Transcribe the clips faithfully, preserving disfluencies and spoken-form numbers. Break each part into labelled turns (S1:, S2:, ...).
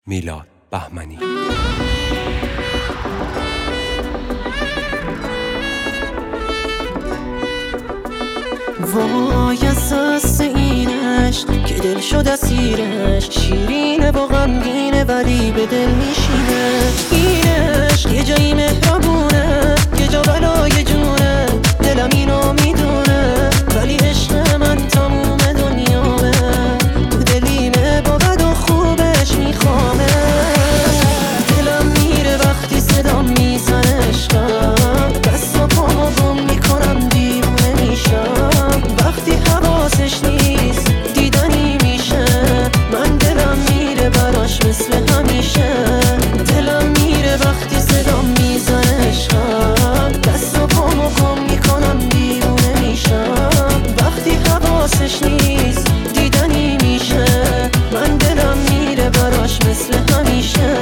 S1: میلاد بهمنی.
S2: وای اساس اینش که دل شد اسیرش، شیرینه و غمگینه ولی به دل میشینه. اینش یه جایی مهربونه، یه جا بلای جونه، دلم اینو میدونه ولی عشق من تموم دنیامه. تو دلیمه با بد و خوبش میخوامه. دلم میره وقتی صدام میزنه عشقم، دست و پامو گم میکنم دیوونه میشم. وقتی حواسش نیست دیدنی میشه، من دلم میره براش مثل همیشه. دلم میره وقتی صدام میزنه عشقم، دست و پامو گم میکنم دیوونه میشم. وقتی حواسش نیست دیدنی میشه، من دلم میره براش مثل همیشه.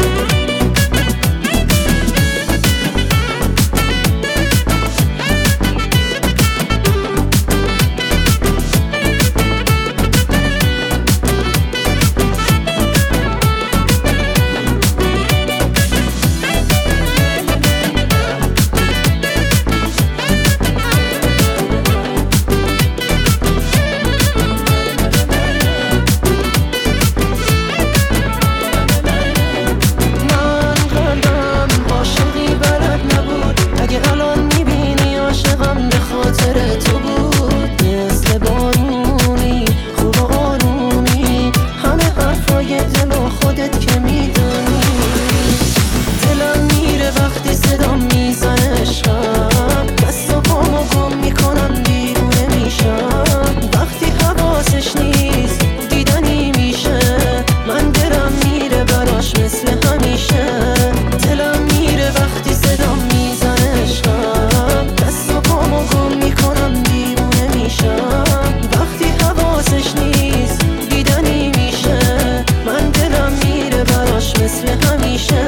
S2: مثل همیشه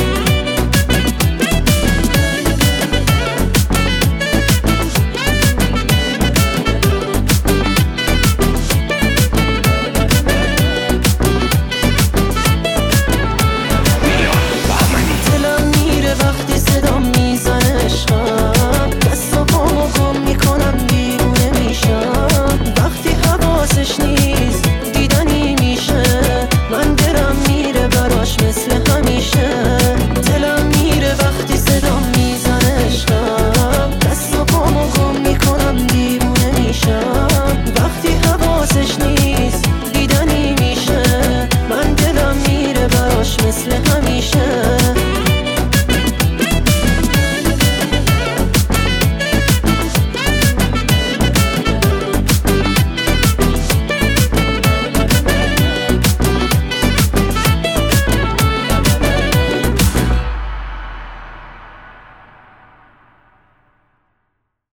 S2: دلم میره وقتی صدام میزنه عشقم، دست و پامو گم میکنم دیوونه میشم. وقتی حواسش نیست دیدنی میشه، من دلم میره براش مثل همیشه. دلم میره وقتی صدام میزنه عشقم، دست و پامو گم میکنم دیوونه میشم. وقتی حواسش نیست دیدنی میشه، من دلم میره براش مثل همیشه.